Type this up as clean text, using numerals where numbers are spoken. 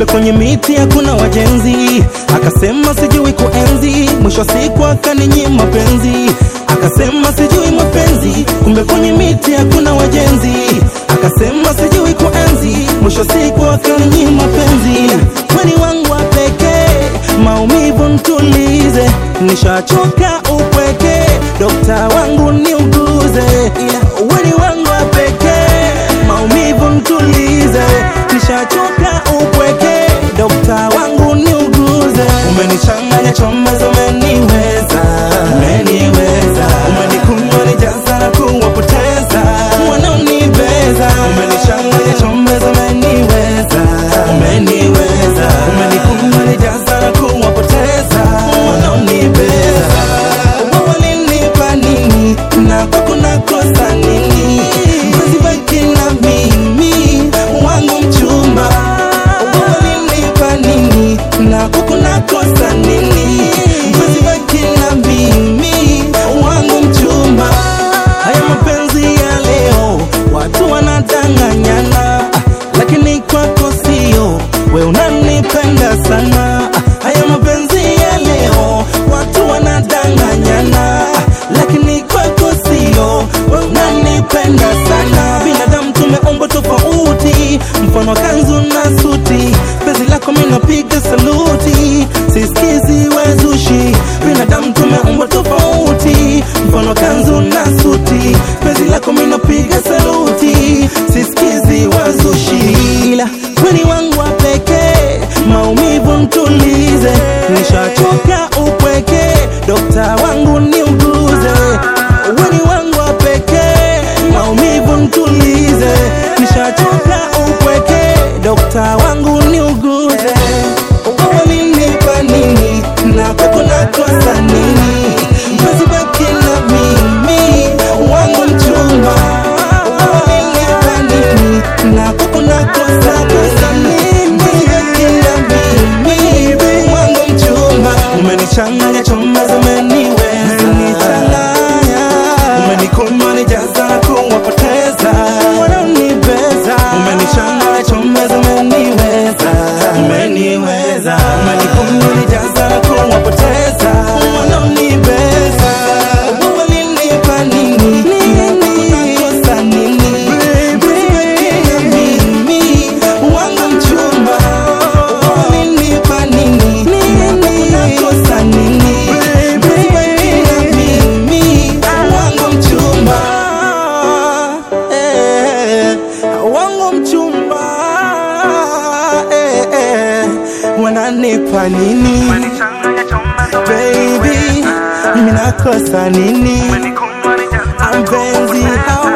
kwenye miti hakuna wajenzi. Akasema sijui kuenzi, mwisho siku akaninyima penzi. Akasema sijui mapenzi, kumbe kwenye miti hakuna wajenzi. Akasema sijui kuenzi, mwisho siku akaninyima penzi. Weni wangu wa pekee, maumivu ntulize, nishachoka upweke, dokta wangu niuguze. Weni wangu wa pekee, maumivu ntulize, nishachoka upweke, dokta wangu niuguze. Umenichanganya chombezo, umeniweza, umeniweza. Umenikunywa nijaza na kuwapoteza wanaonibeza. Umenichanganya chombezo, umeniweza, umeniweza. Umenikunywa nijaza na kuwapoteza wanaonibeza. Walinipa nini na kwako nakosa nini? Basi baki na mimi wangu mchumba. Walinipa nini na kwako nakosa nini? Basi baki na mimi wangu mchumba. Haya mapenzi ya leo watu wanadanganyana, lakini kwako sio, we unanipenda sana. Haya mapenzi ya leo watu wanadanganyana, lakini kwako sio, we unanipenda sana. Binadamu tumeumbwa tofauti, mfano kanzu na suti. Penzi lako mimi napiga saluti, sisikizi wezushi. Binadamu tumeumbwa tofauti, mfano kanzu na suti. Penzi lako mimi napiga saluti, sisikizi wezushi. Ila weni wangu wa pekee, maumivu ntulize, nishachoka upweke, dokta wangu niuguze. Weni wangu wa pekee, maumivu ntulize, nishachoka upweke, dokta wangu niuguze. Walinipa nini na kwako nakosa nini? Basi baki na mimi wangu mchumba. Walinipa nini na kwako nakosa nini? Basi baki na mimi wangu mchumba. Umenichanganya chombezo, umeniweza, umenikunywa nijaza na kuwapoteza wanaonibeza. Umenichanganya chombezo, umeniweza, umeniweza. Umenikunywa nijaza na kuwapoteza wanaonibeza. Walinipa nini na nakosa nini? Basi baki na mimi wangu mchumba. Walinipa nini na nakosa nini? Basi baki na mimi wangu mchumba. Wangu mchumba. Wananipa nini baby, mimi nakosa nini? Mpenzi